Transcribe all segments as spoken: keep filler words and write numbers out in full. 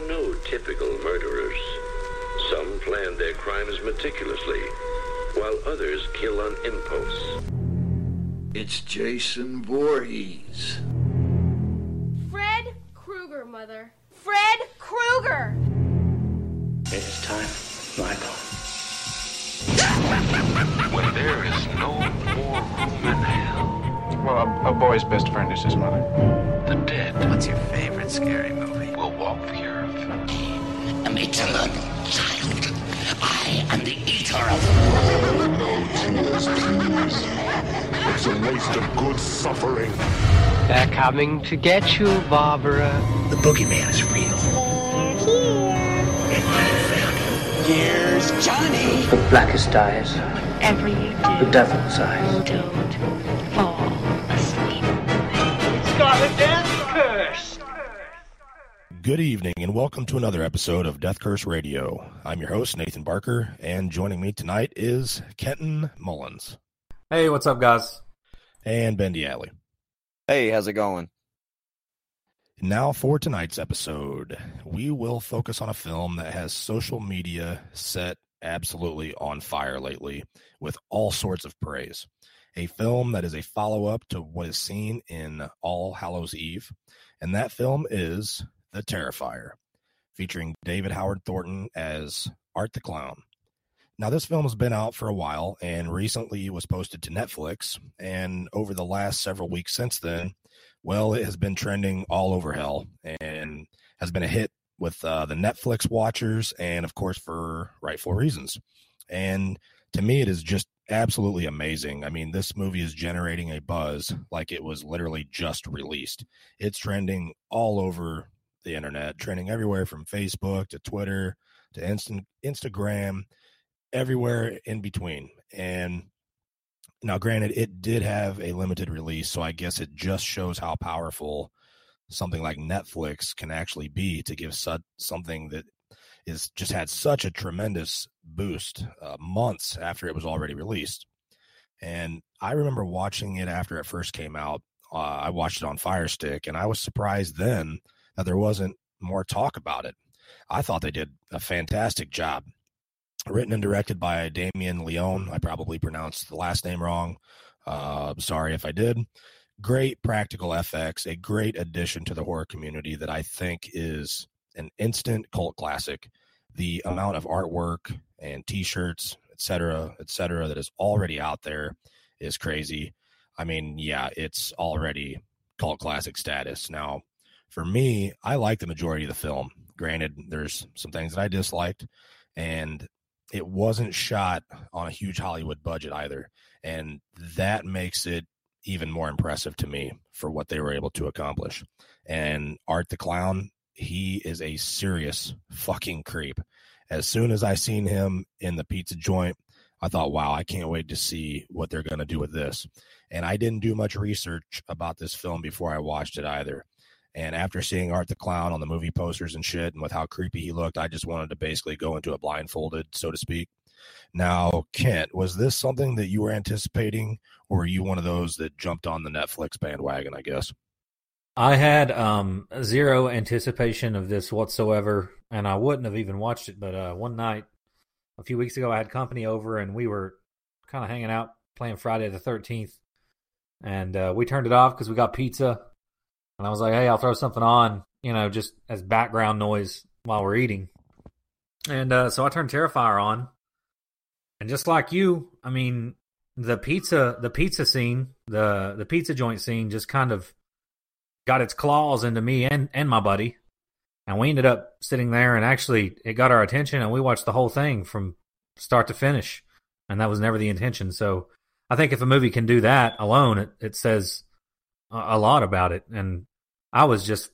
no typical murderers. Some plan their crimes meticulously, while others kill on impulse. It's Jason Voorhees. Fred Krueger, Mother. Fred Krueger! It's time, Michael. When there is no more room in hell. Well, a, a boy's best friend is his mother. The dead. What's your favorite scary movie? Will walk the earth. I'm eternal child. I am the eater of... No tears, please. It's a waste of good suffering. They're coming to get you, Barbara. The boogeyman is real. And I found him. Here's Johnny. The blackest eyes. Whatever you do, The devil's eyes. don't fall asleep. It's got a death curse. Good evening, and welcome to another episode of Death Curse Radio. I'm your host, Nathan Barker, and joining me tonight is Kenton Mullins. Hey, what's up, guys? And Ben Dialli. Hey, how's it going? Now for tonight's episode, we will focus on a film that has social media set absolutely on fire lately with all sorts of praise. A film that is a follow-up to what is seen in All Hallows Eve, and that film is The Terrifier, featuring David Howard Thornton as Art the Clown. Now, this film has been out for a while and recently was posted to Netflix, and over the last several weeks since then, well, it has been trending all over hell and has been a hit with uh, the Netflix watchers and, of course, for rightful reasons. And to me, it is just absolutely amazing. I mean, this movie is generating a buzz like it was literally just released. It's trending all over the internet, trending everywhere from Facebook to Twitter to Insta- Instagram, everywhere in between. And now, granted, it did have a limited release, so I guess it just shows how powerful something like Netflix can actually be to give su- something that is just had such a tremendous boost uh, months after it was already released. And I remember watching it after it first came out. Uh, I watched it on Fire Stick, and I was surprised then that there wasn't more talk about it. I thought they did a fantastic job. Written and directed by Damien Leone. I probably pronounced the last name wrong. Uh, sorry if I did. Great practical F X, a great addition to the horror community that I think is an instant cult classic. The amount of artwork and T-shirts, et cetera, et cetera, that is already out there is crazy. I mean, yeah, it's already cult classic status. Now, for me, I like the majority of the film. Granted, there's some things that I disliked, and it wasn't shot on a huge Hollywood budget either. And that makes it even more impressive to me for what they were able to accomplish. And Art the Clown, he is a serious fucking creep. As soon as I seen him in the pizza joint, I thought, wow, I can't wait to see what they're going to do with this. And I didn't do much research about this film before I watched it either. And after seeing Art the Clown on the movie posters and shit, and with how creepy he looked, I just wanted to basically go into it blindfolded, so to speak. Now, Kent, was this something that you were anticipating, or were you one of those that jumped on the Netflix bandwagon, I guess? I had um, zero anticipation of this whatsoever, and I wouldn't have even watched it. But uh, one night, a few weeks ago, I had company over, and we were kind of hanging out, playing Friday the thirteenth. And uh, we turned it off because we got pizza. And I was like, hey, I'll throw something on, you know, just as background noise while we're eating. And uh, so I turned Terrifier on. And just like you, I mean, the pizza the pizza scene, the, the pizza joint scene just kind of got its claws into me and, and my buddy. And we ended up sitting there, and actually it got our attention, and we watched the whole thing from start to finish. And that was never the intention. So I think if a movie can do that alone, it, it says a lot about it. And I was just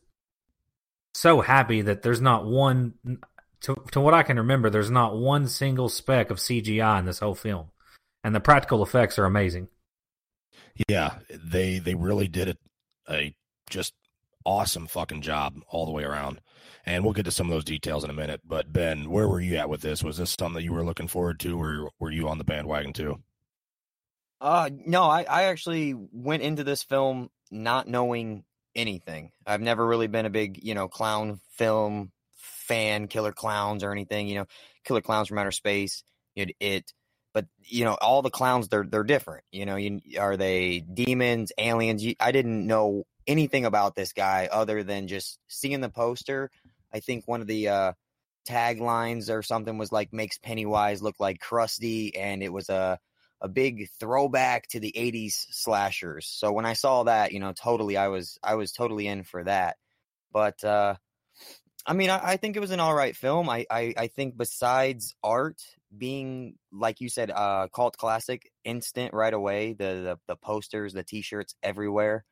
so happy that there's not one, to, to what I can remember, there's not one single speck of C G I in this whole film. And the practical effects are amazing. Yeah, they they really did it, a just awesome fucking job all the way around. And we'll get to some of those details in a minute. But Ben, where were you at with this? Was this something that you were looking forward to, or were you on the bandwagon too? Uh, no, I, I actually went into this film not knowing anything. I've never really been a big, you know, clown film fan Killer Clowns or anything, you know, Killer Clowns from Outer Space, it, it but you know, all the clowns, they're they're different. You know, you, are they demons, aliens? You, I didn't know anything about this guy other than just seeing the poster. I think one of the uh, taglines or something was like, makes Pennywise look like Krusty, and it was a a big throwback to the eighties slashers. So when I saw that, you know, totally, I was I was totally in for that. But uh, I mean, I, I think it was an all right film. I, I I think besides art being, like you said, uh, cult classic, instant right away, the the, the posters, the T-shirts everywhere.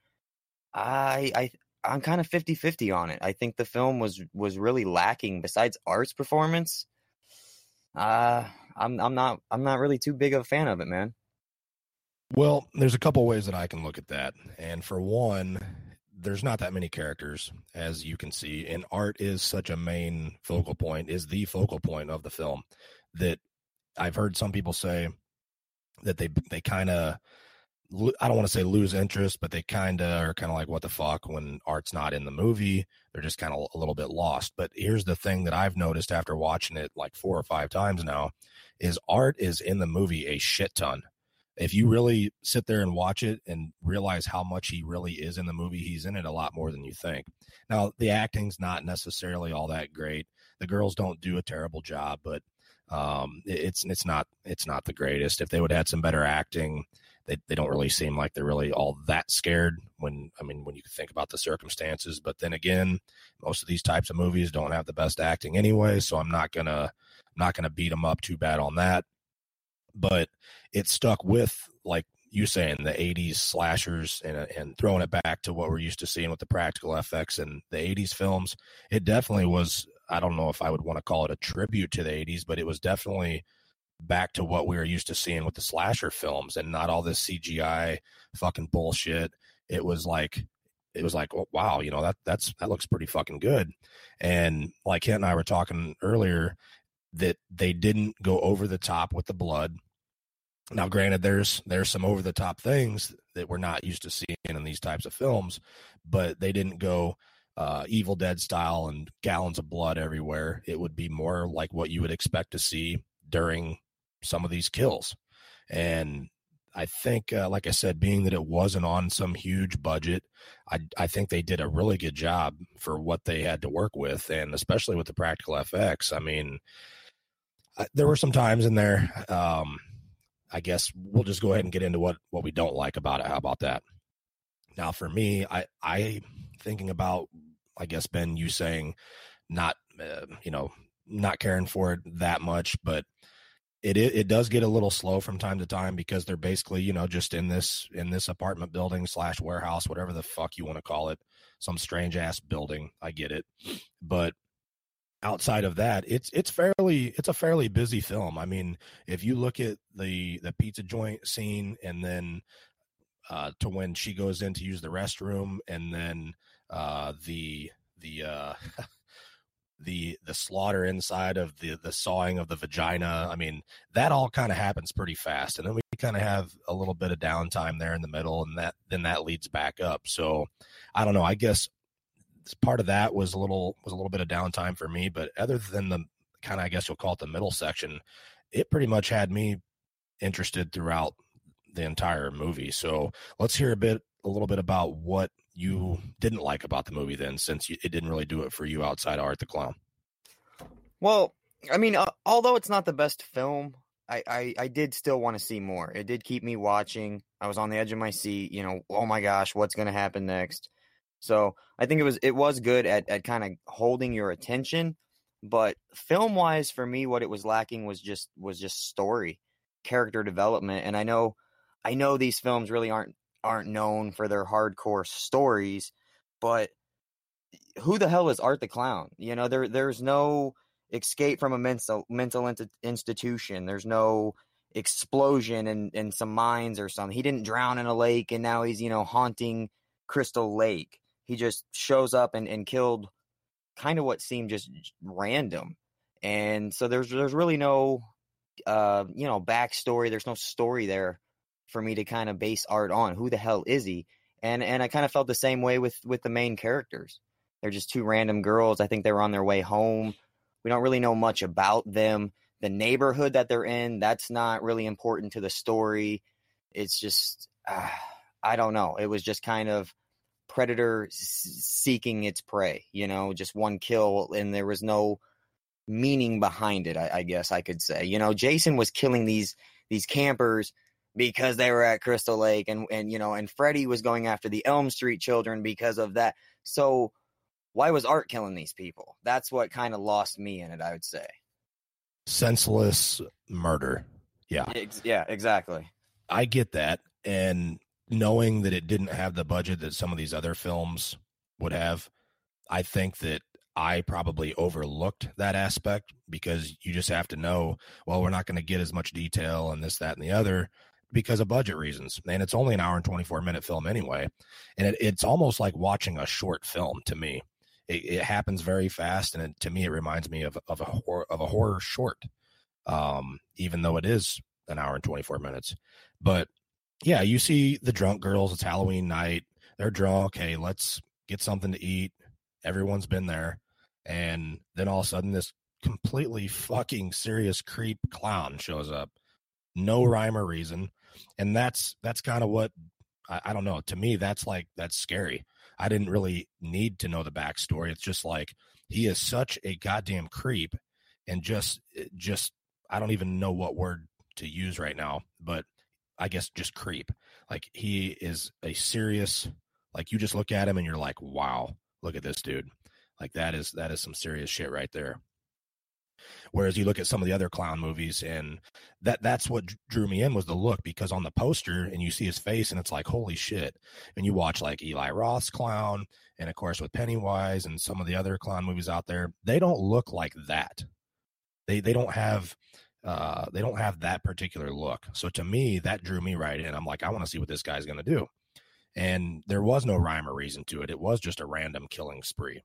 I I I'm kind of fifty-fifty on it. I think the film was was really lacking besides Art's performance. Uh I'm I'm not I'm not really too big of a fan of it, man. Well, there's a couple ways that I can look at that. And for one, there's not that many characters, as you can see, and Art is such a main focal point, is the focal point of the film, that I've heard some people say that they they kind of, I don't want to say lose interest, but they kind of are kind of like, what the fuck, when Art's not in the movie. They're just kind of a little bit lost. But here's the thing that I've noticed after watching it like four or five times now, is Art is in the movie a shit ton. If you really sit there and watch it and realize how much he really is in the movie, he's in it a lot more than you think. Now, the acting's not necessarily all that great. The girls don't do a terrible job, but um, it's it's not it's not the greatest. If they would have had some better acting, they they don't really seem like they're really all that scared when, I mean, when you think about the circumstances. But then again, most of these types of movies don't have the best acting anyway, so I'm not gonna I'm not gonna beat them up too bad on that. But it stuck with, like you saying, the eighties slashers, and and throwing it back to what we're used to seeing with the practical effects in the eighties films. It definitely was, I don't know if I would want to call it a tribute to the eighties, but it was definitely back to what we were used to seeing with the slasher films, and not all this C G I fucking bullshit. It was like, it was like, oh, wow, you know, that that's that looks pretty fucking good. And like Kent and I were talking earlier, that they didn't go over the top with the blood. Now, granted, there's there's some over the top things that we're not used to seeing in these types of films, but they didn't go uh, Evil Dead style and gallons of blood everywhere. It would be more like what you would expect to see during some of these kills. And I think, uh, like I said, being that it wasn't on some huge budget, I, I think they did a really good job for what they had to work with, and especially with the practical F X. I mean, I, there were some times in there, um, I guess we'll just go ahead and get into what, what we don't like about it. How about that? Now, for me, I, I thinking about, I guess, Ben, you saying not, uh, you know, not caring for it that much, but it, it it does get a little slow from time to time, because they're basically, you know, just in this in this apartment building slash warehouse, whatever the fuck you want to call it, some strange ass building. I get it, but outside of that, it's it's fairly it's a fairly busy film. I mean, if you look at the the pizza joint scene, and then uh, to when she goes in to use the restroom, and then uh, the the uh, the the slaughter inside of the the sawing of the vagina, I mean, that all kind of happens pretty fast, and then we kind of have a little bit of downtime there in the middle, and that then that leads back up. So I don't know. I guess part of that was a little was a little bit of downtime for me, but other than the kind of, I guess you'll call it the middle section, it pretty much had me interested throughout the entire movie. So let's hear a bit a little bit about what you didn't like about the movie then, since you, it didn't really do it for you outside Art the Clown. Well, I mean, uh, although it's not the best film, I, I, I did still want to see more. It did keep me watching. I was on the edge of my seat, you know, oh my gosh, what's going to happen next? So I think it was it was good at, at kind of holding your attention, but film wise for me, what it was lacking was just was just story, character development. And I know I know these films really aren't aren't known for their hardcore stories, but who the hell is Art the Clown? You know, there there's no escape from a mental mental int- institution. There's no explosion in, in some mines or something. He didn't drown in a lake and now he's, you know, haunting Crystal Lake. He just shows up and, and killed kind of what seemed just random. And so there's there's really no, uh, you know, backstory. There's no story there for me to kind of base Art on. Who the hell is he? And and I kind of felt the same way with, with the main characters. They're just two random girls. I think they were on their way home We don't really know much about them. The neighborhood that they're in, that's not really important to the story. It's just, uh, I don't know. It was just kind of predator s- seeking its prey, you know, just one kill, and there was no meaning behind it, I, I guess I could say. You know, Jason was killing these these campers because they were at Crystal Lake, and, and you know, and Freddy was going after the Elm Street children because of that. So why was Art killing these people? That's what kind of lost me in it, I would say. Senseless murder. Yeah. Ex- yeah, exactly. I get that. And knowing that it didn't have the budget that some of these other films would have, I think that I probably overlooked that aspect, because you just have to know, well, we're not going to get as much detail and this, that, and the other because of budget reasons. And it's only an hour and twenty-four minute film anyway. And it, it's almost like watching a short film to me. It, it happens very fast. And it, to me, it reminds me of, of a horror, of a horror short, um, even though it is an hour and twenty-four minutes. But yeah, you see the drunk girls. It's Halloween night. They're drunk. Hey, let's get something to eat. Everyone's been there. And then all of a sudden, this completely fucking serious creep clown shows up. No rhyme or reason. And that's that's kind of what, I, I don't know. To me, that's like, that's scary. I didn't really need to know the backstory. It's just like, he is such a goddamn creep, and just, just, I don't even know what word to use right now, but I guess just creep. Like, he is a serious, like, you just look at him and you're like, wow, look at this dude. Like, that is, that is some serious shit right there. Whereas you look at some of the other clown movies, and that that's what drew me in, was the look, because on the poster and you see his face and it's like, holy shit. And you watch like Eli Roth's clown, and of course with Pennywise and some of the other clown movies out there, they don't look like that. They, they don't have, uh, they don't have that particular look. So to me, that drew me right in. I'm like, I want to see what this guy's going to do. And there was no rhyme or reason to it. It was just a random killing spree.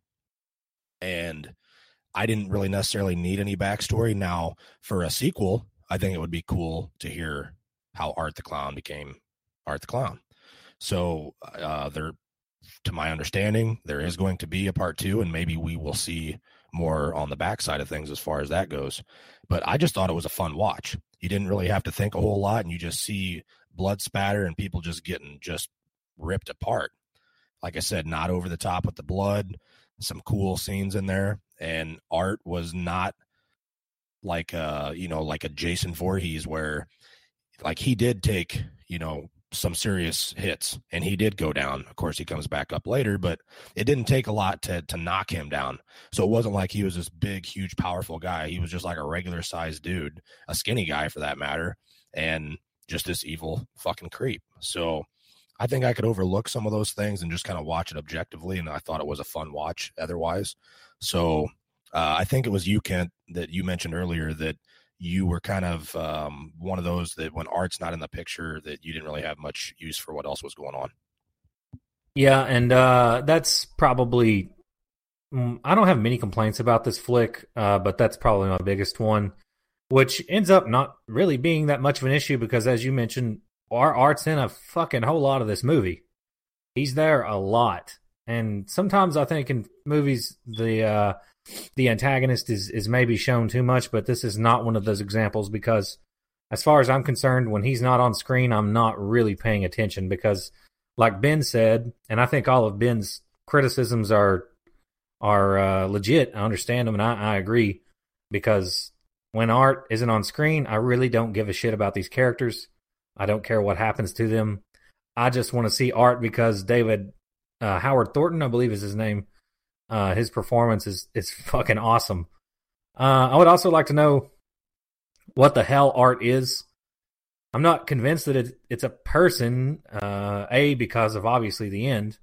And I didn't really necessarily need any backstory. Now, for a sequel, I think it would be cool to hear how Art the Clown became Art the Clown. So, uh, there, to my understanding, there is going to be a part two, and maybe we will see more on the backside of things as far as that goes. But I just thought it was a fun watch. You didn't really have to think a whole lot, and you just see blood spatter and people just getting just ripped apart. Like I said, not over the top with the blood, some cool scenes in there. And Art was not like a, you know, like a Jason Voorhees, where like he did take, you know, some serious hits, and he did go down. Of course, he comes back up later, but it didn't take a lot to to knock him down. So it wasn't like he was this big, huge, powerful guy. He was just like a regular sized dude, a skinny guy for that matter, and just this evil fucking creep. So I think I could overlook some of those things and just kind of watch it objectively. And I thought it was a fun watch otherwise. So uh, I think it was you, Kent, that you mentioned earlier that you were kind of um, one of those that when Art's not in the picture, that you didn't really have much use for what else was going on. Yeah, and uh, that's probably, I don't have many complaints about this flick, uh, but that's probably my biggest one, which ends up not really being that much of an issue because, as you mentioned, our Art's in a fucking whole lot of this movie. He's there a lot. And sometimes I think in movies, the uh, the antagonist is, is maybe shown too much, but this is not one of those examples because as far as I'm concerned, when he's not on screen, I'm not really paying attention because like Ben said, and I think all of Ben's criticisms are are uh, legit. I understand them and I, I agree because when Art isn't on screen, I really don't give a shit about these characters. I don't care what happens to them. I just want to see Art because David uh, Howard Thornton, I believe is his name. Uh, his performance is, is fucking awesome. Uh, I would also like to know what the hell Art is. I'm not convinced that it, it's a person, uh, A, because of obviously the end.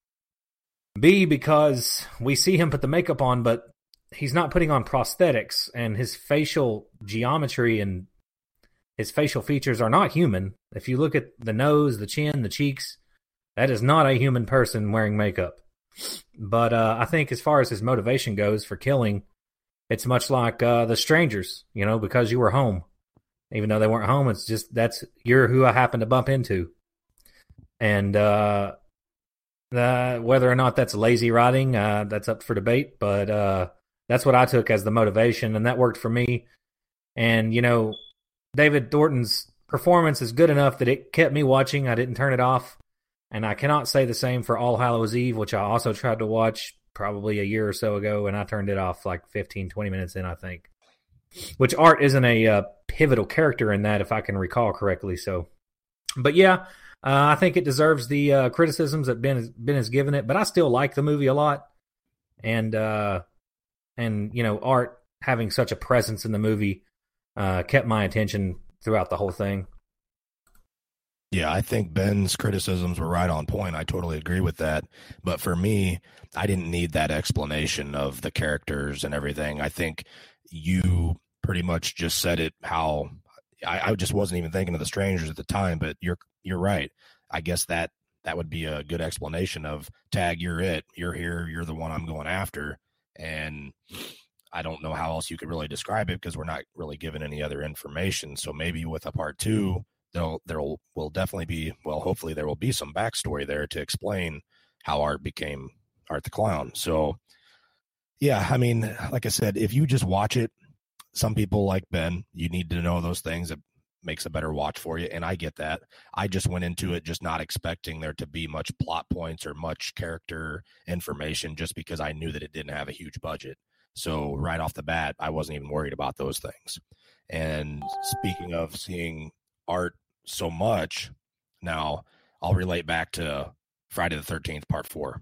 B, because we see him put the makeup on, but he's not putting on prosthetics, and his facial geometry and his facial features are not human. If you look at the nose, the chin, the cheeks, that is not a human person wearing makeup. But uh, I think as far as his motivation goes for killing, it's much like uh, the strangers, you know, because you were home. Even though they weren't home, it's just that's you're who I happened to bump into. And uh, uh, whether or not that's lazy writing, uh, that's up for debate. But uh, that's what I took as the motivation, and that worked for me. And, you know, David Thornton's performance is good enough that it kept me watching. I didn't turn it off. And I cannot say the same for All Hallows Eve, which I also tried to watch probably a year or so ago, and I turned it off like fifteen, twenty minutes in, I think. Which Art isn't a uh, pivotal character in that, if I can recall correctly. So, but yeah, uh, I think it deserves the uh, criticisms that Ben has, Ben has given it, but I still like the movie a lot. And, uh, and you know, Art having such a presence in the movie uh, kept my attention throughout the whole thing. Yeah, I think Ben's criticisms were right on point. I totally agree with that. But for me, I didn't need that explanation of the characters and everything. I think you pretty much just said it how I, I just wasn't even thinking of the strangers at the time, but you're you're right. I guess that that would be a good explanation of Tag, you're it. You're here. You're the one I'm going after. And I don't know how else you could really describe it because we're not really given any other information. So maybe with a part two, There'll, there will, will definitely be, well, hopefully there will be some backstory there to explain how Art became Art the Clown. So, yeah, I mean, like I said, if you just watch it, some people like Ben, you need to know those things. It makes a better watch for you, and I get that. I just went into it just not expecting there to be much plot points or much character information just because I knew that it didn't have a huge budget. So right off the bat, I wasn't even worried about those things. And speaking of seeing Art so much, now I'll relate back to Friday the thirteenth part four.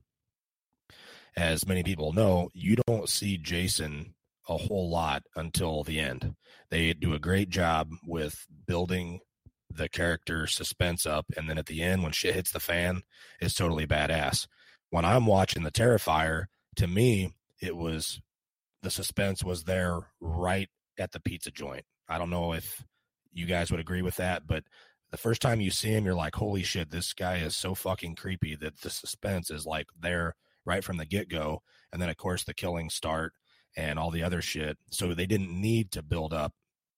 As many people know, you don't see Jason a whole lot until the end. They do a great job with building the character suspense up, and then at the end when shit hits the fan, it's totally badass. When I'm watching the Terrifier, to me it was the suspense was there right at the pizza joint. I don't know if you guys would agree with that, but the first time you see him, you're like, holy shit, this guy is so fucking creepy that the suspense is like there right from the get-go. And then, of course, the killings start and all the other shit. So they didn't need to build up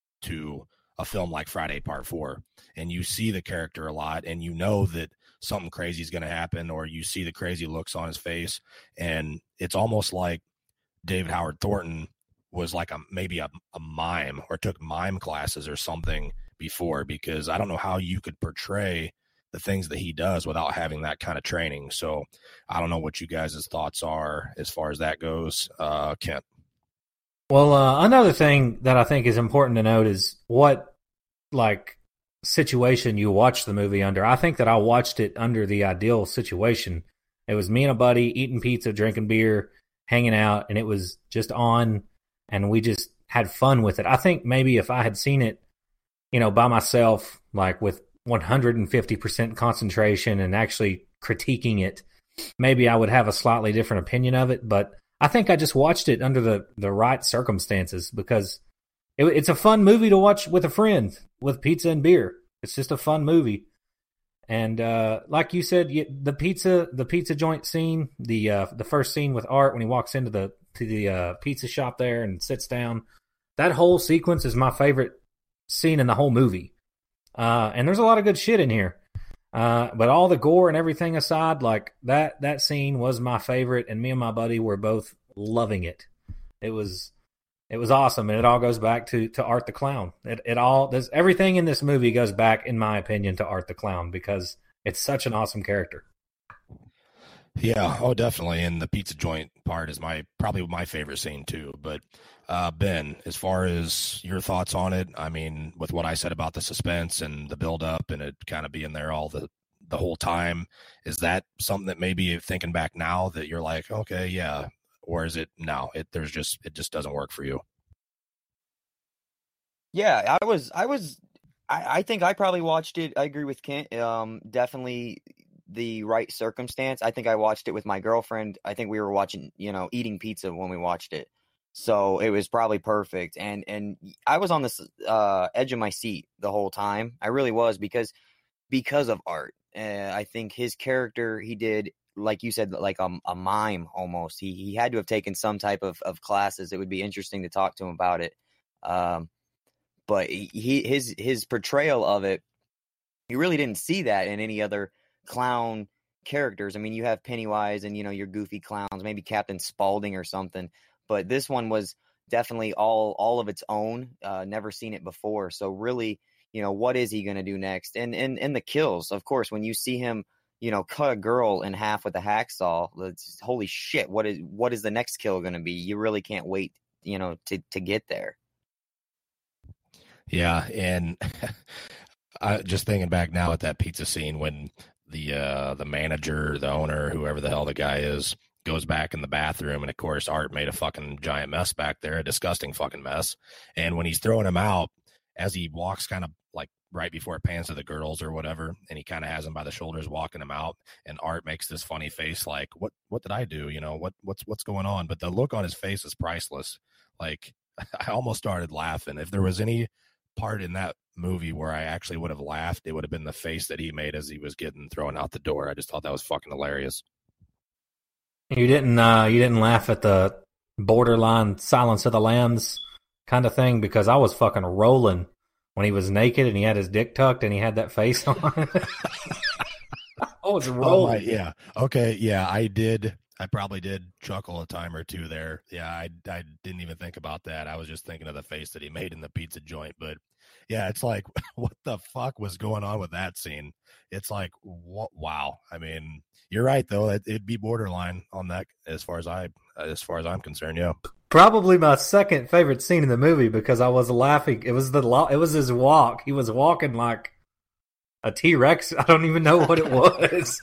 to a film like Friday Part four. And you see the character a lot, and you know that something crazy is going to happen, or you see the crazy looks on his face. And it's almost like David Howard Thornton was like a maybe a, a mime or took mime classes or something before, because I don't know how you could portray the things that he does without having that kind of training. So I don't know what you guys' thoughts are as far as that goes. Uh, Kent. Well, uh, another thing that I think is important to note is what like situation you watch the movie under. I think that I watched it under the ideal situation. It was me and a buddy eating pizza, drinking beer, hanging out, and it was just on, and we just had fun with it. I think maybe if I had seen it, you know, by myself, like with one hundred fifty percent concentration and actually critiquing it, maybe I would have a slightly different opinion of it. But I think I just watched it under the, the right circumstances because it, it's a fun movie to watch with a friend with pizza and beer. It's just a fun movie. And uh, like you said, the pizza the pizza joint scene, the uh, the first scene with Art when he walks into the to the uh, pizza shop there and sits down, that whole sequence is my favorite scene in the whole movie. Uh, and there's a lot of good shit in here. Uh, but all the gore and everything aside, like that that scene was my favorite, and me and my buddy were both loving it. It was it was awesome, and it all goes back to, to Art the Clown. It it all there's everything in this movie goes back, in my opinion, to Art the Clown because it's such an awesome character. Yeah, oh, definitely. And the pizza joint part is my probably my favorite scene too. But uh, Ben, as far as your thoughts on it, I mean, with what I said about the suspense and the build up and it kind of being there all the the whole time, is that something that maybe thinking back now that you're like, okay, yeah, or is it no? It there's just it just doesn't work for you. Yeah, I was I was I, I think I probably watched it. I agree with Kent. Um, definitely the right circumstance. I think I watched it with my girlfriend. I think we were watching, you know, eating pizza when we watched it. So it was probably perfect. And and I was on this uh, edge of my seat the whole time. I really was because because of Art. Uh, I think his character, he did, like you said, like a, a mime almost. He he had to have taken some type of, of classes. It would be interesting to talk to him about it. Um, but he his his portrayal of it, you really didn't see that in any other clown characters. I mean, you have Pennywise and, you know, your goofy clowns, maybe Captain Spaulding or something. but this one was definitely all all of its own. Uh, never seen it before, so really, you know, what is he going to do next? And and and the kills, of course, when you see him, you know, cut a girl in half with a hacksaw, it's, holy shit, what is what is the next kill going to be? You really can't wait, you know, to to get there. Yeah, and I just thinking back now at that pizza scene when the uh, the manager, the owner, whoever the hell the guy is, goes back in the bathroom, and of course Art made a fucking giant mess back there, a disgusting fucking mess. And when he's throwing him out, as he walks kind of like right before it pans to the girls or whatever, and he kind of has him by the shoulders walking him out, and Art makes this funny face like, what what did I do? You know, what what's what's going on? But the look on his face is priceless. Like, I almost started laughing. If there was any part in that movie where I actually would have laughed, it would have been the face that he made as he was getting thrown out the door. I just thought that was fucking hilarious. You didn't uh you didn't laugh at the borderline Silence of the Lambs kind of thing, because I was fucking rolling when he was naked and he had his dick tucked and he had that face on. I was rolling. Oh my, yeah. Okay. Yeah, I did. I probably did chuckle a time or two there. Yeah, I, I didn't even think about that. I was just thinking of the face that he made in the pizza joint. But yeah, it's like, what the fuck was going on with that scene? It's like, what, wow. I mean, you're right though. It, it'd be borderline on that as far as I, as far as I'm concerned. Yeah. Probably my second favorite scene in the movie, because I was laughing. It was the it was his walk. He was walking like a T-Rex. I don't even know what it was.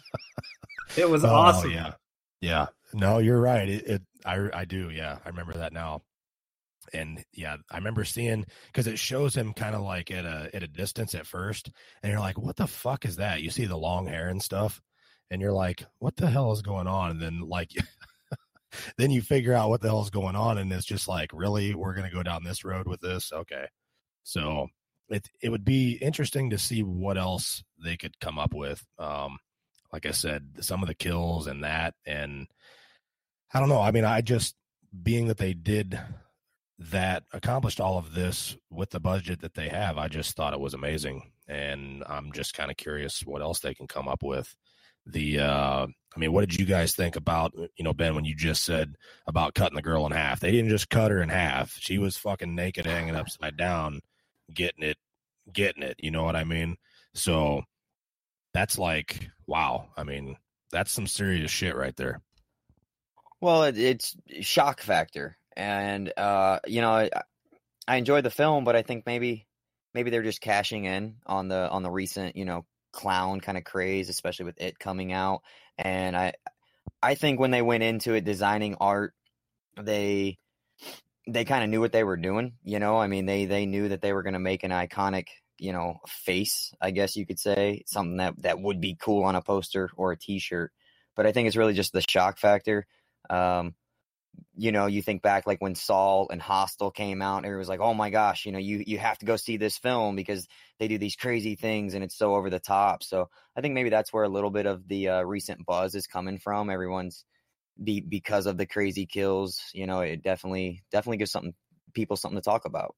It was oh, awesome. Yeah. Yeah. No, you're right. It, it I I do. Yeah. I remember that now. And yeah, I remember seeing, because it shows him kind of like at a at a distance at first, and you're like, what the fuck is that? You see the long hair and stuff, and you're like, what the hell is going on? And then like then you figure out what the hell is going on, and it's just like, really, we're gonna go down this road with this? Okay. So it it would be interesting to see what else they could come up with. Um, like I said, some of the kills and that, and I don't know. I mean, I just, being that they did that, accomplished all of this with the budget that they have, I just thought it was amazing. And I'm just kind of curious what else they can come up with. The, uh, I mean, what did you guys think about, you know, Ben, when you just said about cutting the girl in half? They didn't just cut her in half. She was fucking naked, hanging upside down, getting it, getting it. You know what I mean? So that's like, wow. I mean, that's some serious shit right there. Well, it, it's shock factor. And, uh, you know, I, I enjoyed the film, but I think maybe maybe they're just cashing in on the on the recent, you know, clown kind of craze, especially with it coming out. And I I think when they went into it designing Art, they they kind of knew what they were doing. You know, I mean, they they knew that they were going to make an iconic, you know, face, I guess you could say, something that, that would be cool on a poster or a T-shirt. But I think it's really just the shock factor. Um, you know, you think back like when Saul and Hostel came out, and it was like, oh my gosh, you know, you, you have to go see this film because they do these crazy things and it's so over the top. So I think maybe that's where a little bit of the uh, recent buzz is coming from. Everyone's be because of the crazy kills, you know, it definitely, definitely gives something people something to talk about.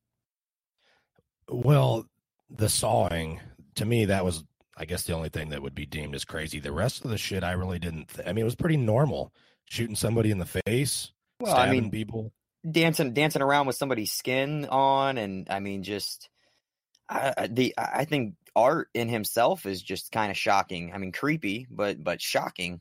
Well, the sawing, to me, that was, I guess, the only thing that would be deemed as crazy. The rest of the shit, I really didn't. Th- I mean, it was pretty normal. Shooting somebody in the face, well, stabbing I mean, people, dancing, dancing around with somebody's skin on, and I mean, just I, the I think Art in himself is just kind of shocking. I mean, creepy, but but shocking.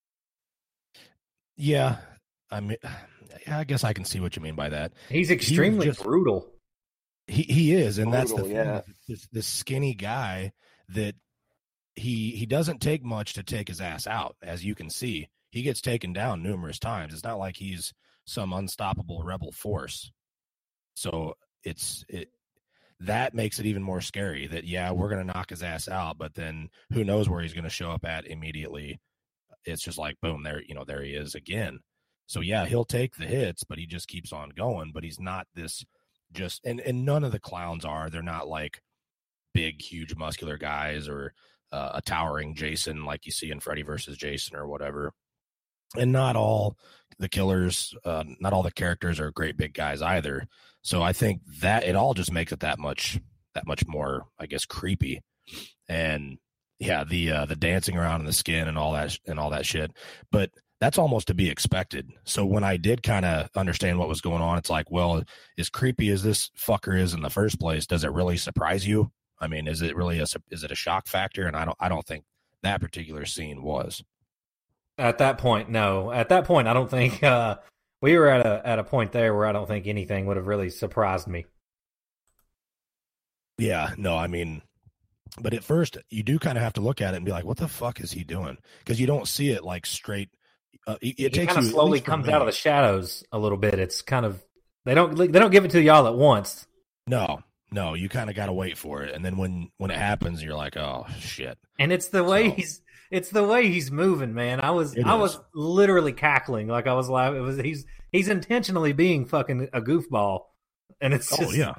Yeah, I mean, yeah, I guess I can see what you mean by that. He's extremely he just, brutal. He he is, and brutal, that's the yeah. thing. This, this skinny guy that he he doesn't take much to take his ass out, as you can see. He gets taken down numerous times. It's not like he's some unstoppable rebel force. So it's it that makes it even more scary that, yeah, we're going to knock his ass out, but then who knows where he's going to show up at immediately. It's just like, boom, there, you know, there he is again. So yeah, he'll take the hits, but he just keeps on going. But he's not this just, and, and none of the clowns are, they're not like big, huge, muscular guys or uh, a towering Jason like you see in Freddy versus Jason or whatever. And not all the killers, uh, not all the characters are great big guys either. So I think that it all just makes it that much, that much more, I guess, creepy. And yeah, the uh, the dancing around in the skin and all that and all that shit. But that's almost to be expected. So when I did kind of understand what was going on, it's like, well, as creepy as this fucker is in the first place, does it really surprise you? I mean, is it really a is it a shock factor? And I don't I don't think that particular scene was. At that point, no. At that point, I don't think uh, we were at a at a point there where I don't think anything would have really surprised me. Yeah, no, I mean, but at first you do kind of have to look at it and be like, what the fuck is he doing? Because you don't see it like straight. Uh, it, it he takes kind of you, slowly comes out of the shadows a little bit. It's kind of they don't they don't give it to y'all at once. No, no, you kind of got to wait for it, and then when when it happens, you're like, oh shit. And it's the way So- he's it's the way he's moving, man. I was It I is. was literally cackling like I was laughing. It was he's he's intentionally being fucking a goofball, and it's Oh just, yeah,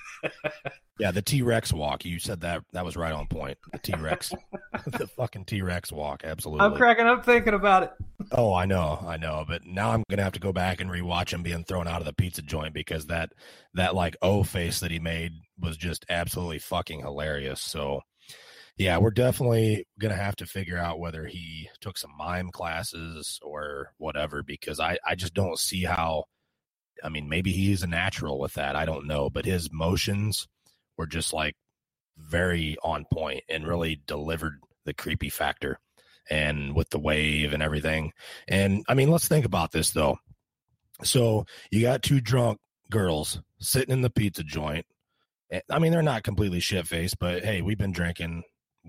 yeah. The T-Rex walk. You said that that was right on point. The T-Rex, the fucking T-Rex walk. Absolutely. I'm cracking up thinking about it. Oh, I know, I know. But now I'm gonna have to go back and rewatch him being thrown out of the pizza joint because that that like O face that he made was just absolutely fucking hilarious. So yeah, we're definitely gonna have to figure out whether he took some mime classes or whatever, because I I just don't see how. I mean, maybe he's a natural with that. I don't know, but his motions were just like very on point and really delivered the creepy factor, and with the wave and everything. And I mean, let's think about this though. So you got two drunk girls sitting in the pizza joint. I mean, they're not completely shit faced, but hey, we've been drinking.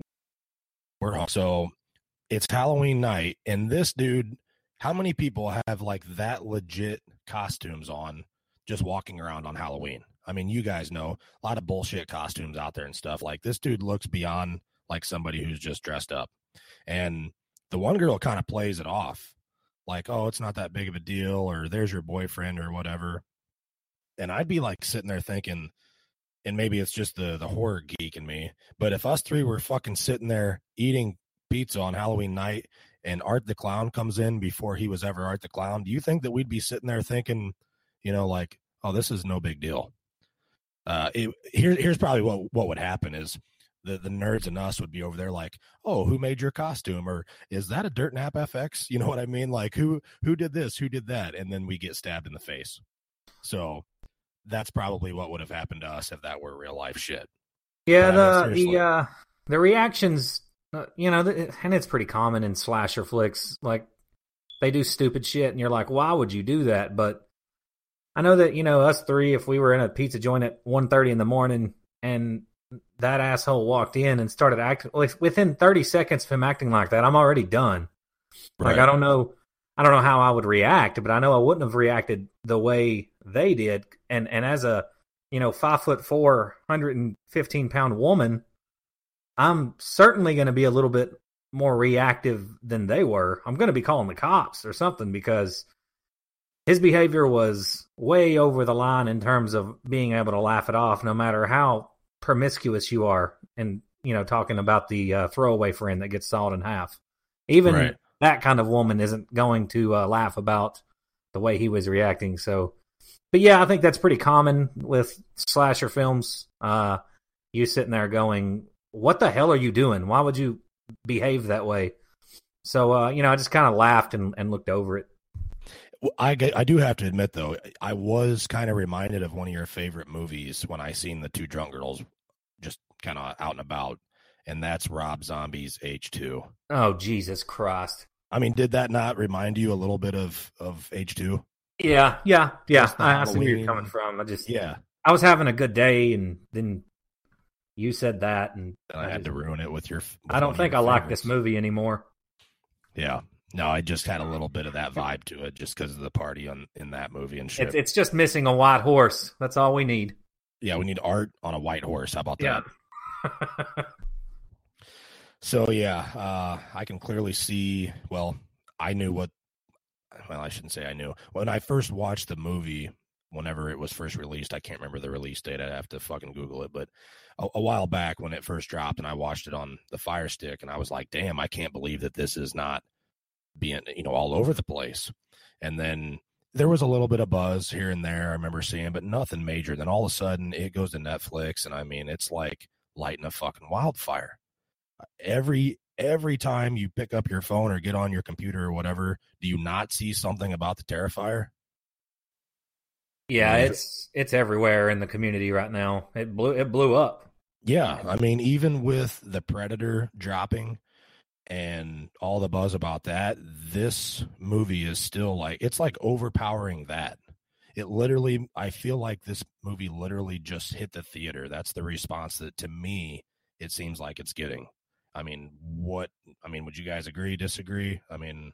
We're home. So it's Halloween night, and this dude, how many people have like that legit costumes on just walking around on Halloween? I mean, you guys know a lot of bullshit costumes out there and stuff. Like this dude looks beyond like somebody who's just dressed up. And the one girl kind of plays it off like, oh, it's not that big of a deal, or there's your boyfriend or whatever. And I'd be like sitting there thinking, and maybe it's just the, the horror geek in me, but if us three were fucking sitting there eating pizza on Halloween night and Art the Clown comes in before he was ever Art the Clown, do you think that we'd be sitting there thinking, you know, like, oh, this is no big deal? Uh, it, here, here's probably what, what would happen is the, the nerds and us would be over there like, oh, who made your costume? Or is that a Dirt Nap F X? You know what I mean? Like who, who did this? Who did that? And then we get stabbed in the face. So that's probably what would have happened to us if that were real life shit. Yeah, But, I mean, the seriously. the uh, the reactions, uh, you know, the, and it's pretty common in slasher flicks. Like they do stupid shit, and you're like, why would you do that? But I know that, you know, us three, if we were in a pizza joint at one thirty in the morning and that asshole walked in and started acting, like, within thirty seconds of him acting like that, I'm already done. Right. Like I don't know, I don't know how I would react, but I know I wouldn't have reacted the way they did. And and as a, you know, five foot four, one hundred fifteen pound woman, I'm certainly going to be a little bit more reactive than they were. I'm going to be calling the cops or something, because his behavior was way over the line in terms of being able to laugh it off, no matter how promiscuous you are. And, you know, talking about the uh, throwaway friend that gets sawed in half. Even Right. that kind of woman isn't going to uh, laugh about the way he was reacting. So, but yeah, I think that's pretty common with slasher films. Uh, you sitting there going, what the hell are you doing? Why would you behave that way? So, uh, you know, I just kind of laughed and, and looked over it. Well, I get, I do have to admit though, I was kind of reminded of one of your favorite movies when I seen the two drunk girls just kind of out and about, and that's Rob Zombie's H two. Oh, Jesus Christ. I mean, did that not remind you a little bit of, of H two? Yeah, yeah, yeah. Just the I, I see where you're Halloween. coming from. I just, Yeah. I was having a good day, and then you said that, and And I had to ruin it with your. With I don't one of think I your like favorites. this movie anymore. Yeah. No, I just had a little bit of that vibe to it just because of the party on in that movie and shit. It's it's just missing a white horse. That's all we need. Yeah, we need Art on a white horse. How about Yeah. that? So yeah, uh, I can clearly see. Well, I knew what. Well, I shouldn't say I knew. When I first watched the movie, whenever it was first released, I can't remember the release date. I'd have to fucking Google it. But a, a while back when it first dropped, and I watched it on the Fire Stick, and I was like, "Damn, I can't believe that this is not being, you know, all over the place." And then there was a little bit of buzz here and there. I remember seeing, but nothing major. Then all of a sudden, it goes to Netflix, and I mean, it's like lighting a fucking wildfire. Every every time you pick up your phone or get on your computer or whatever, do you not see something about the Terrifier? Yeah, it's it's everywhere in the community right now. It blew it blew up. Yeah, I mean, even with the Predator dropping and all the buzz about that, this movie is still like, it's like overpowering that. It literally, I feel like this movie literally just hit the theater. That's the response that, to me, it seems like it's getting. I mean, what, I mean, would you guys agree, disagree? I mean,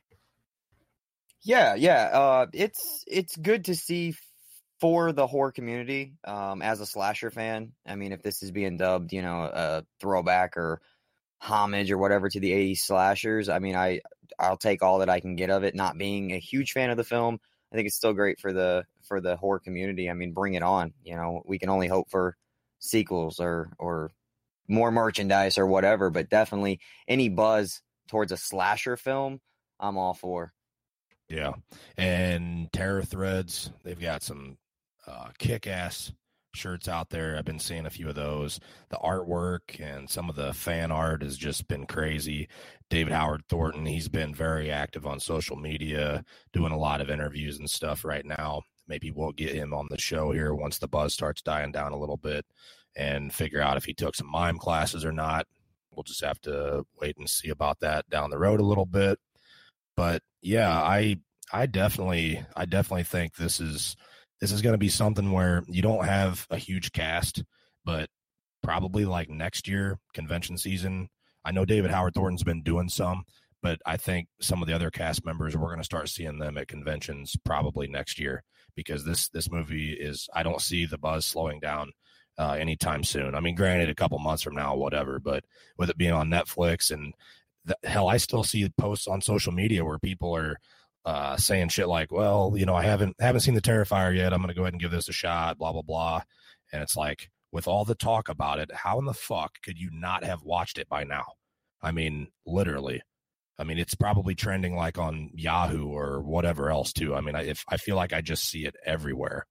Yeah, yeah. Uh, it's it's good to see for the horror community. Um, as a slasher fan, I mean, if this is being dubbed, you know, a throwback or homage or whatever to the eighties slashers, I mean, I I'll take all that I can get of it. Not being a huge fan of the film, I think it's still great for the for the horror community. I mean, bring it on. You know, we can only hope for sequels or or more merchandise or whatever, but definitely any buzz towards a slasher film, I'm all for. Yeah, and Terror Threads, they've got some uh, kick-ass shirts out there. I've been seeing a few of those. The artwork and some of the fan art has just been crazy. David Howard Thornton, he's been very active on social media, doing a lot of interviews and stuff right now. Maybe we'll get him on the show here once the buzz starts dying down a little bit and figure out if he took some mime classes or not. We'll just have to wait and see about that down the road a little bit. But yeah, I I definitely I definitely think this is this is going to be something where you don't have a huge cast, but probably like next year, convention season. I know David Howard Thornton's been doing some, but I think some of the other cast members, we're going to start seeing them at conventions probably next year, because this this movie is, I don't see the buzz slowing down uh, anytime soon. I mean, granted, a couple months from now, whatever, but with it being on Netflix and the, hell, I still see posts on social media where people are uh, saying shit like, well, you know, I haven't haven't seen the Terrifier yet. I'm going to go ahead and give this a shot, blah, blah, blah. And it's like, with all the talk about it, how in the fuck could you not have watched it by now? I mean, literally. I mean, it's probably trending like on Yahoo or whatever else too. I mean, I, if I feel like I just see it everywhere.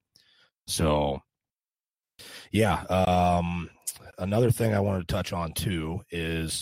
So, yeah. Um, another thing I wanted to touch on too is,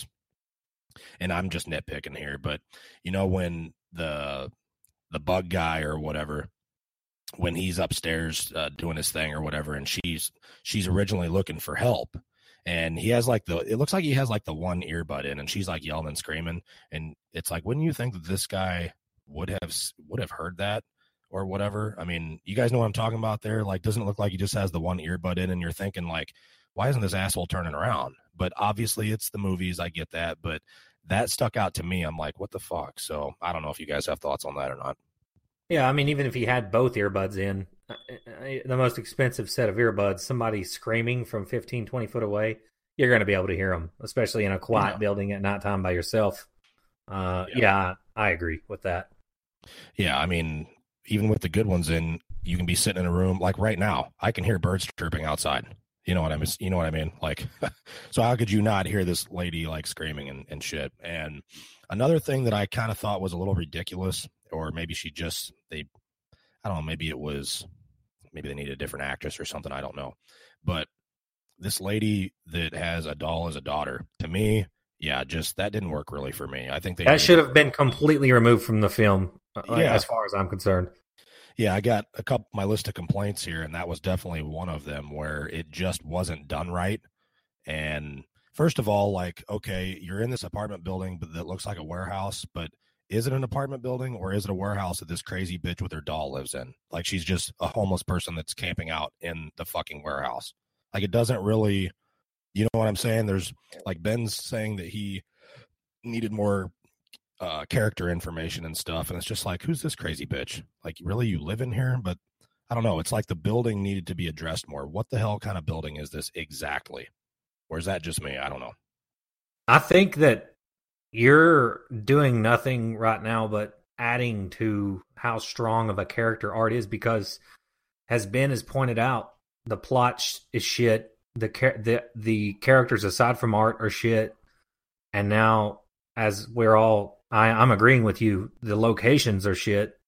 and I'm just nitpicking here, but you know, when the the bug guy or whatever, when he's upstairs uh, doing his thing or whatever, and she's she's originally looking for help, and he has like the, it looks like he has like the one earbud in, and she's like yelling and screaming, and it's like, wouldn't you think that this guy would have would have heard that or whatever? I mean, you guys know what I'm talking about there. Like, doesn't it look like he just has the one earbud in, and you're thinking like, why isn't this asshole turning around? But obviously it's the movies, I get that, but that stuck out to me. I'm like, what the fuck? So I don't know if you guys have thoughts on that or not. Yeah, I mean, even if he had both earbuds in, the most expensive set of earbuds, somebody screaming from fifteen, twenty foot away, you're going to be able to hear them, especially in a quiet yeah. building at nighttime by yourself. Uh, yeah, yeah I, I agree with that. Yeah, I mean, even with the good ones in, you can be sitting in a room, like right now, I can hear birds chirping outside. You know what I mean? You know what I mean? Like, so how could you not hear this lady like screaming and, and shit? And another thing that I kind of thought was a little ridiculous, or maybe she just, they, I don't know, maybe it was, maybe they needed a different actress or something. I don't know. But this lady that has a doll as a daughter, to me, yeah, just that didn't work really for me. I think they that should have been completely removed from the film, yeah. as far as I'm concerned. Yeah, I got a couple my list of complaints here, and that was definitely one of them, where it just wasn't done right. And first of all, like, okay, you're in this apartment building but that looks like a warehouse, but is it an apartment building or is it a warehouse that this crazy bitch with her doll lives in? Like, she's just a homeless person that's camping out in the fucking warehouse. Like, it doesn't really, you know what I'm saying? There's, like, Ben's saying that he needed more uh, character information and stuff, and it's just like, who's this crazy bitch? Like, really, you live in here? But I don't know. It's like the building needed to be addressed more. What the hell kind of building is this exactly? Or is that just me? I don't know. I think that you're doing nothing right now but adding to how strong of a character art is, because, as Ben has pointed out, the plot is shit. The the the characters aside from art are shit, and now, as we're all, I, I'm agreeing with you, the locations are shit.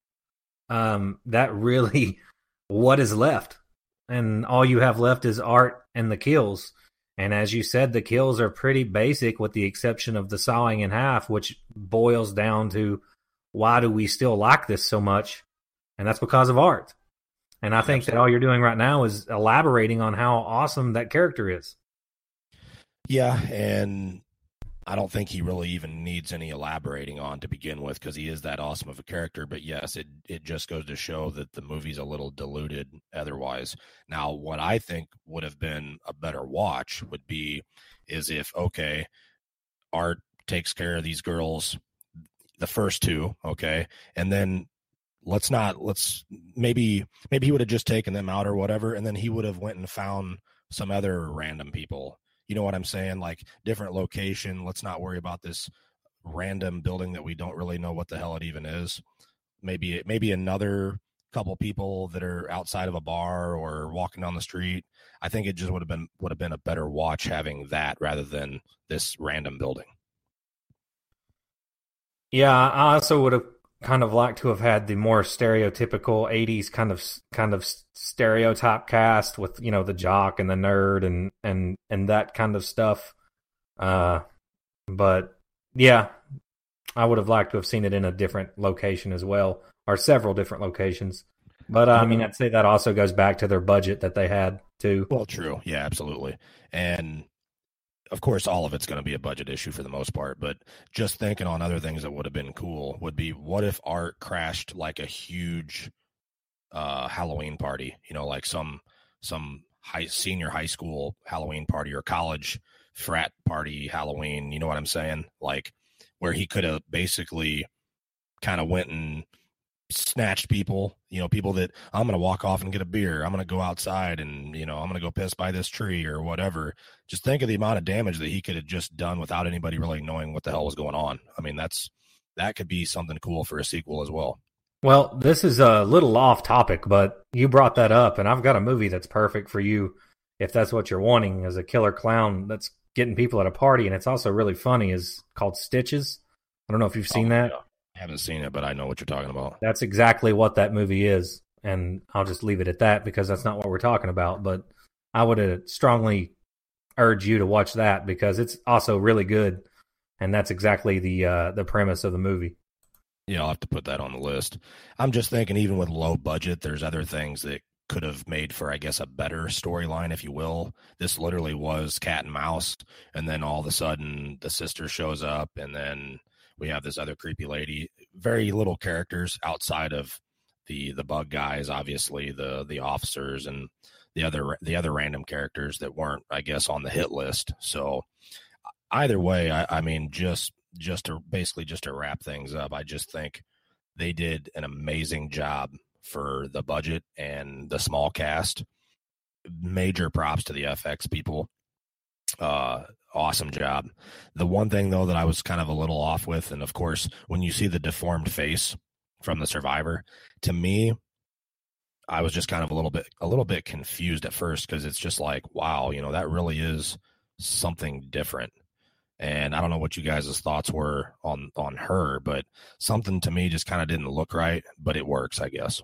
Um, that really, what is left? And all you have left is art and the kills. And as you said, the kills are pretty basic with the exception of the sawing in half, which boils down to why do we still like this so much? And that's because of art. And I think Absolutely. that all you're doing right now is elaborating on how awesome that character is. Yeah, and I don't think he really even needs any elaborating on to begin with because he is that awesome of a character. But yes, it, it just goes to show that the movie's a little diluted otherwise. Now, what I think would have been a better watch would be is if, okay, Art takes care of these girls, the first two, okay, and then let's not, let's, maybe, maybe he would have just taken them out or whatever, and then he would have went and found some other random people. You know what I'm saying? Like different location. Let's not worry about this random building that we don't really know what the hell it even is. Maybe, maybe another couple people that are outside of a bar or walking down the street. I think it just would have been, would have been a better watch having that rather than this random building. Yeah. I also would have kind of liked to have had the more stereotypical eighties kind of kind of stereotype cast with, you know, the jock and the nerd and and and that kind of stuff. Uh, but yeah, I would have liked to have seen it in a different location as well, or several different locations. But uh, I mean, I'd say that also goes back to their budget that they had too. Well, true, yeah, absolutely, and of course, all of it's going to be a budget issue for the most part, but just thinking on other things that would have been cool would be what if Art crashed like a huge uh, Halloween party, you know, like some some high senior high school Halloween party or college frat party Halloween, you know what I'm saying? Like where he could have basically kind of went and snatched people, you know, people that I'm going to walk off and get a beer. I'm going to go outside and, you know, I'm going to go piss by this tree or whatever. Just think of the amount of damage that he could have just done without anybody really knowing what the hell was going on. I mean, that's, that could be something cool for a sequel as well. Well, this is a little off topic, but you brought that up and I've got a movie that's perfect for you. If that's what you're wanting as a killer clown that's getting people at a party. And it's also really funny is called Stitches. I don't know if you've seen oh, that. Yeah. I haven't seen it, but I know what you're talking about. That's exactly what that movie is, and I'll just leave it at that because that's not what we're talking about. But I would uh, strongly urge you to watch that because it's also really good, and that's exactly the uh, the premise of the movie. Yeah, I'll have to put that on the list. I'm just thinking even with low budget, there's other things that could have made for, I guess, a better storyline, if you will. This literally was cat and mouse, and then all of a sudden the sister shows up, and then we have this other creepy lady. Very little characters outside of the the bug guys, obviously the the officers and the other the other random characters that weren't, I guess, on the hit list. So either way, I, I mean, just just to basically just to wrap things up, I just think they did an amazing job for the budget and the small cast. Major props to the F X people. Uh, awesome job. The one thing though that I was kind of a little off with, and of course, when you see the deformed face from the survivor, to me, I was just kind of a little bit, a little bit confused at first because it's just like, wow, you know, that really is something different. And I don't know what you guys' thoughts were on on her, but something to me just kind of didn't look right. But it works, I guess.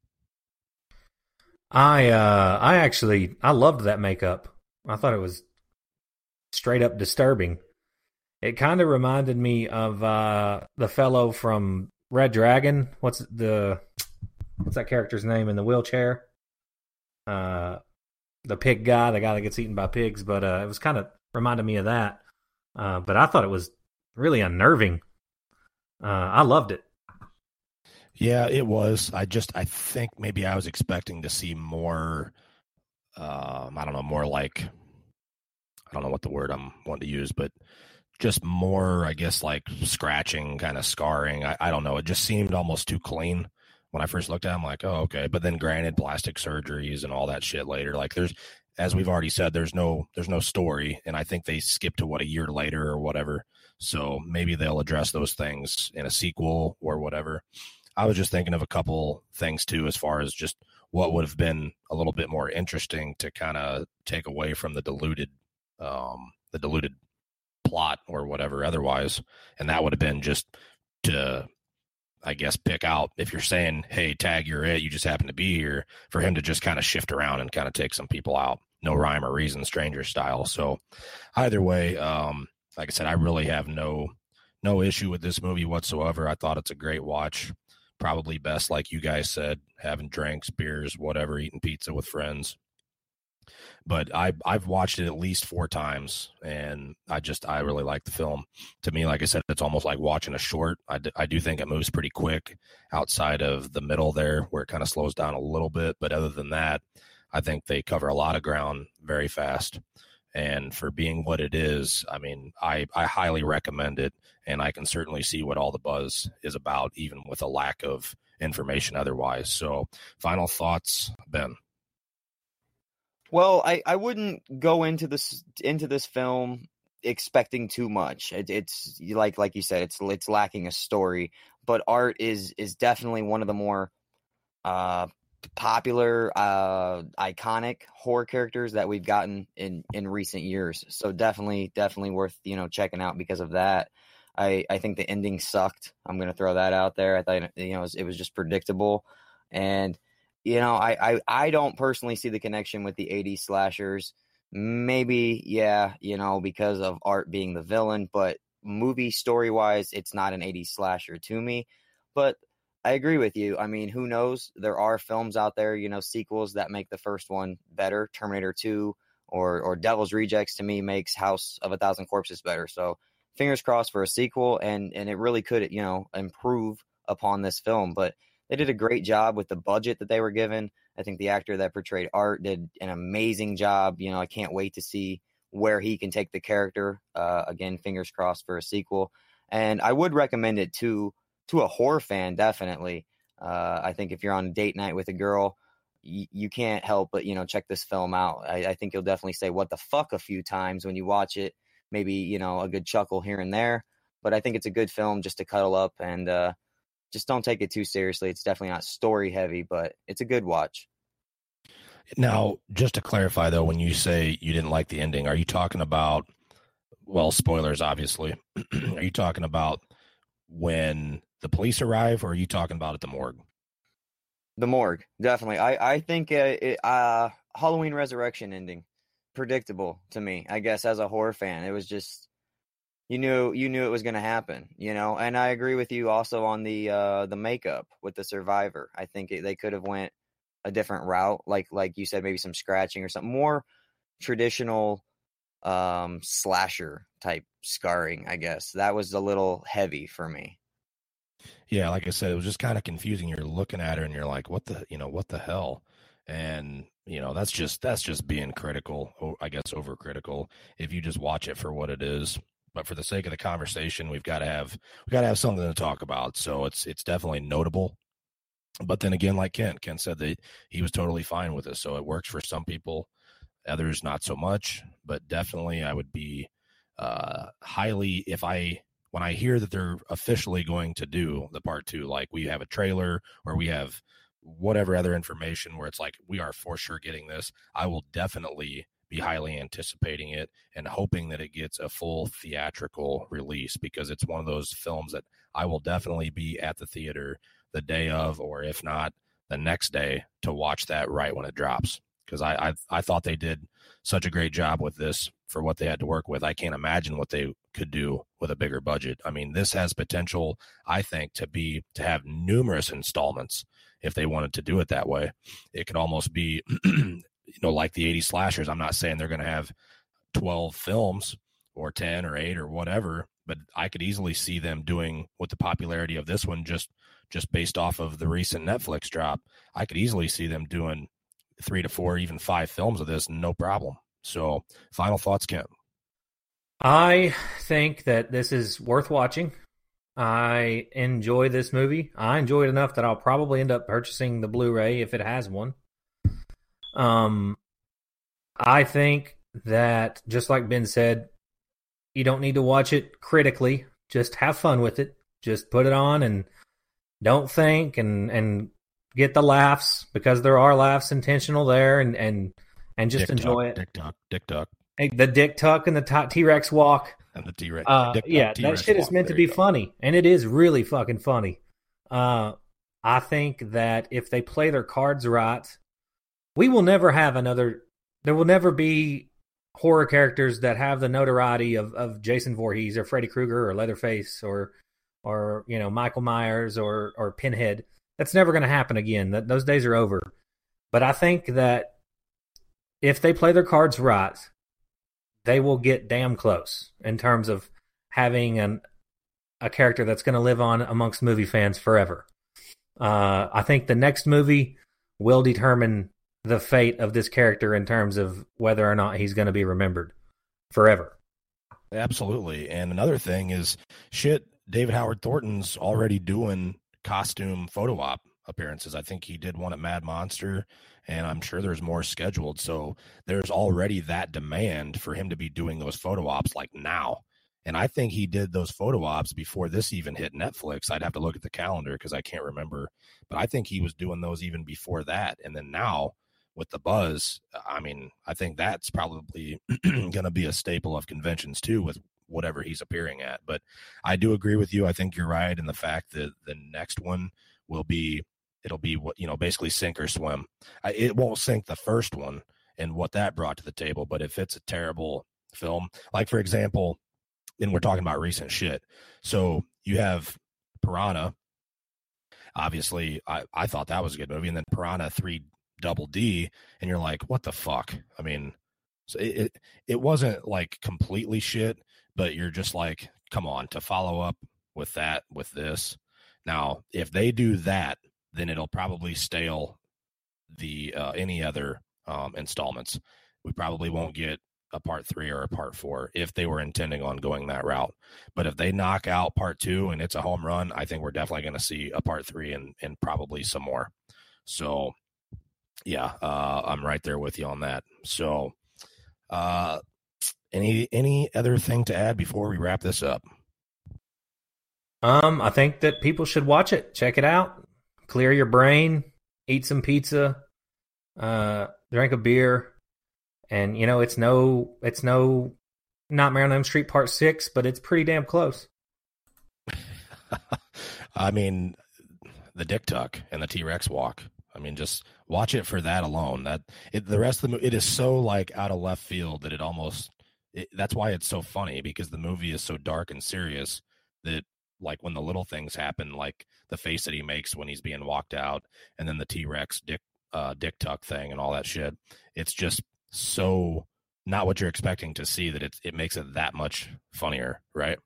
I uh, I actually I loved that makeup. I thought it was straight up disturbing. It kind of reminded me of uh, the fellow from Red Dragon. What's the what's that character's name in the wheelchair? Uh, the pig guy, the guy that gets eaten by pigs. But uh, it was kind of reminded me of that. Uh, but I thought it was really unnerving. Uh, I loved it. Yeah, it was. I just I think maybe I was expecting to see more. Um, I don't know, more like. I don't know what the word I'm wanting to use, but just more, I guess, like scratching, kind of scarring. I, I don't know. It just seemed almost too clean when I first looked at it. I'm like, oh, okay. But then granted, plastic surgeries and all that shit later. Like there's, as we've already said, there's no, there's no story. And I think they skipped to what, a year later or whatever. So maybe they'll address those things in a sequel or whatever. I was just thinking of a couple things too, as far as just what would have been a little bit more interesting to kind of take away from the diluted um the diluted plot or whatever otherwise, and that would have been just to, I guess, pick out, if you're saying, hey, Tag, you're it, you just happen to be here, for him to just kind of shift around and kind of take some people out. no rhyme or reason, Stranger style. So either way, um, like I said, I really have no no issue with this movie whatsoever. I thought it's a great watch. Probably best, like you guys said, having drinks, beers, whatever, eating pizza with friends. But I, I've watched it at least four times, and I just I really like the film. To me, like I said, it's almost like watching a short. I, d- I do think it moves pretty quick outside of the middle there, where it kind of slows down a little bit. But other than that, I think they cover a lot of ground very fast. And for being what it is, I mean, I, I highly recommend it, and I can certainly see what all the buzz is about, even with a lack of information otherwise. So final thoughts, Ben? Well, I, I wouldn't go into this into this film expecting too much. It, it's like like you said, it's it's lacking a story, but Art is is definitely one of the more uh, popular, uh, iconic horror characters that we've gotten in, in recent years. So definitely, definitely worth, you know, checking out because of that. I, I think the ending sucked. I'm going to throw that out there. I thought, you know, it was, it was just predictable. And, you know, I, I, I don't personally see the connection with the eighties slashers. Maybe, yeah, you know, because of Art being the villain, but movie story wise, it's not an eighties slasher to me. But I agree with you. I mean, who knows? There are films out there, you know, sequels that make the first one better. Terminator two or or Devil's Rejects, to me, makes House of a Thousand Corpses better. So fingers crossed for a sequel, and and it really could, you know, improve upon this film. But they did a great job with the budget that they were given. I think the actor that portrayed Art did an amazing job. You know, I can't wait to see where he can take the character. Uh, again, fingers crossed for a sequel. And I would recommend it to to a horror fan, definitely. Uh, I think if you're on a date night with a girl, y- you can't help but, you know, check this film out. I, I think you'll definitely say, what the fuck, a few times when you watch it. Maybe, you know, a good chuckle here and there. But I think it's a good film just to cuddle up, and uh, just don't take it too seriously. It's definitely not story heavy, but it's a good watch. Now, just to clarify, though, when you say you didn't like the ending, are you talking about, well, spoilers, obviously. Are you talking about when the police arrive, or are you talking about at the morgue? The morgue, definitely. I, I think uh, it, uh, Halloween Resurrection ending, predictable to me, I guess, as a horror fan. It was just, you knew you knew it was going to happen, you know. And I agree with you also on the uh, the makeup with the survivor. I think it, they could have went a different route, like like you said, maybe some scratching or something more traditional um, slasher type scarring. I guess that was a little heavy for me. Yeah, like I said, it was just kind of confusing. You're looking at her and you're like, what the, you know, what the hell? And, you know, that's just, that's just being critical, I guess, overcritical if you just watch it for what it is. But for the sake of the conversation, we've got to have, we got to have something to talk about. So it's, it's definitely notable. But then again, like Kent, Kent said that he was totally fine with it. So it works for some people, others not so much. But definitely I would be uh, highly, if I, when I hear that they're officially going to do the part two, like we have a trailer or we have whatever other information where it's like, we are for sure getting this, I will definitely be highly anticipating it and hoping that it gets a full theatrical release, because it's one of those films that I will definitely be at the theater the day of, or if not the next day, to watch that right when it drops. Because I, I I thought they did such a great job with this for what they had to work with. I can't imagine what they could do with a bigger budget. I mean, this has potential, I think, to be to have numerous installments if they wanted to do it that way. It could almost be, you know, like the eighties slashers. I'm not saying they're going to have twelve films or ten or eight or whatever, but I could easily see them doing, with the popularity of this one, just just based off of the recent Netflix drop, I could easily see them doing three to four, even five films of this, no problem. So, final thoughts, Kent? I think that this is worth watching. I enjoy this movie. I enjoy it enough that I'll probably end up purchasing the Blu-ray if it has one. Um, I think that, just like Ben said, you don't need to watch it critically. Just have fun with it. Just put it on and don't think, and and get the laughs, because there are laughs intentional there, and and, and just dick enjoy tuck, it. Dick tuck, dick tuck. Hey, the dick tuck and the t- T-Rex walk. And the T-Rex. Uh, dick yeah, tuck, that T-Rex shit is walk. meant There to be you go. funny, and it is really fucking funny. Uh, I think that if they play their cards right, we will never have another there will never be horror characters that have the notoriety of, of Jason Voorhees or Freddy Krueger or Leatherface or or you know Michael Myers or or Pinhead. That's never going to happen again. That those days are over. But I think that if they play their cards right, they will get damn close in terms of having an a character that's going to live on amongst movie fans forever. Uh, I think the next movie will determine the fate of this character in terms of whether or not he's going to be remembered forever. Absolutely. And another thing is, shit, David Howard Thornton's already doing costume photo op appearances. I think he did one at Mad Monster, and I'm sure there's more scheduled. So there's already that demand for him to be doing those photo ops like now. And I think he did those photo ops before this even hit Netflix. I'd have to look at the calendar because I can't remember. But I think he was doing those even before that. And then now with the buzz, I mean, I think that's probably going to be a staple of conventions too with whatever he's appearing at. But I do agree with you. I think you're right in the fact that the next one will be, it'll be what, you know, basically sink or swim. I, it won't sink the first one and what that brought to the table. But if it's a terrible film, like for example, and we're talking about recent shit. So you have Piranha. Obviously, I, I thought that was a good movie. And then Piranha three Double D, and you're like, what the fuck? I mean, so it, it it wasn't like completely shit, but you're just like, come on, to follow up with that, with this. Now, if they do that, then it'll probably stale the uh, any other um, installments. We probably won't get a part three or a part four if they were intending on going that route. But if they knock out part two and it's a home run, I think we're definitely going to see a part three and, and probably some more. So yeah, uh, I'm right there with you on that. So uh, any, any other thing to add before we wrap this up? Um, I think that people should watch it. Check it out. Clear your brain, eat some pizza, uh, drink a beer. And, you know, it's no, it's no Nightmare on Elm Street Part six, but it's pretty damn close. I mean, the dick tuck and the T-Rex walk. I mean, just watch it for that alone. That it, the rest of the movie, it is so like out of left field that it almost, it, that's why it's so funny, because the movie is so dark and serious that like when the little things happen, like the face that he makes when he's being walked out, and then the T-Rex dick, uh, dick tuck thing and all that shit, it's just so not what you're expecting to see that it, it makes it that much funnier, right?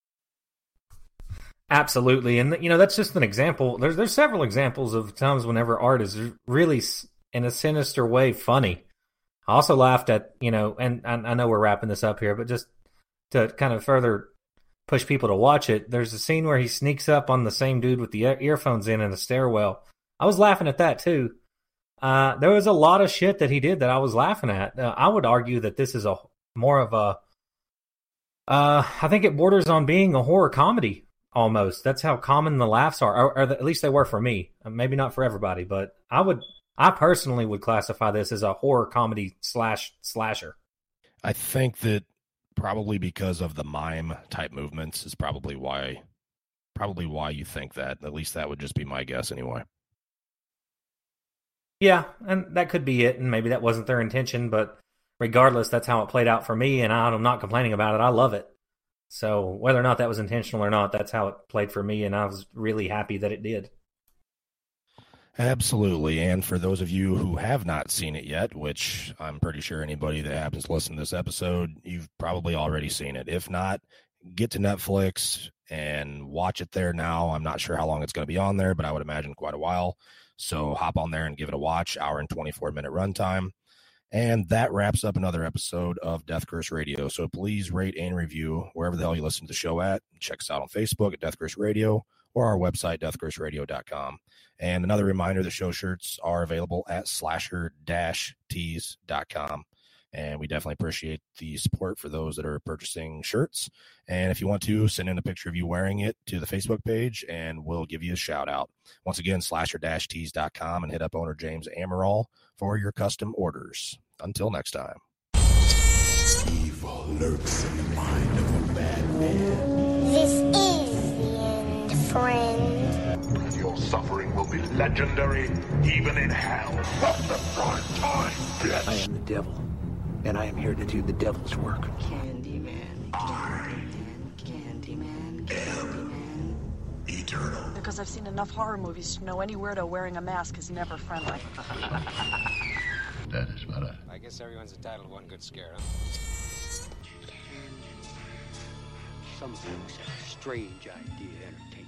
Absolutely. And, you know, that's just an example. There's there's several examples of times whenever art is really, in a sinister way, funny. I also laughed at, you know, and I, I know we're wrapping this up here, but just to kind of further push people to watch it, there's a scene where he sneaks up on the same dude with the earphones in in a stairwell. I was laughing at that, too. Uh, there was a lot of shit that he did that I was laughing at. Uh, I would argue that this is a more of a, uh, I think it borders on being a horror comedy almost. That's how common the laughs are, or, or at least they were for me. Maybe not for everybody, but I would, I personally would classify this as a horror comedy slash slasher. I think that probably because of the mime type movements is probably why, probably why you think that. At least that would just be my guess anyway. Yeah, and that could be it, and maybe that wasn't their intention, but regardless, that's how it played out for me, and I'm not complaining about it. I love it. So whether or not that was intentional or not, that's how it played for me, and I was really happy that it did. Absolutely, and for those of you who have not seen it yet, which I'm pretty sure anybody that happens to listen to this episode, you've probably already seen it. If not, get to Netflix and watch it there now. I'm not sure how long it's going to be on there, but I would imagine quite a while. So hop on there and give it a watch, hour and twenty-four minute runtime. And that wraps up another episode of Death Curse Radio. So please rate and review wherever the hell you listen to the show at. Check us out on Facebook at Death Curse Radio or our website, death curse radio dot com. And another reminder, the show shirts are available at slasher dash tees dot com. And we definitely appreciate the support for those that are purchasing shirts. And if you want to, send in a picture of you wearing it to the Facebook page, and we'll give you a shout out. Once again, slasher dash tees dot com, and hit up owner James Amaral for your custom orders. Until next time. Evil lurks in the mind of a madman. This is the end, friend. Your suffering will be legendary, even in hell. From the prime time, bitch. I am the devil. and I am here to do the devil's work. Candyman, Candyman, Candyman, Candyman. Eternal. Because I've seen enough horror movies to know any weirdo wearing a mask is never friendly. That is what I... I guess everyone's entitled to one good scare, huh? Some folks have a strange idea of entertainment.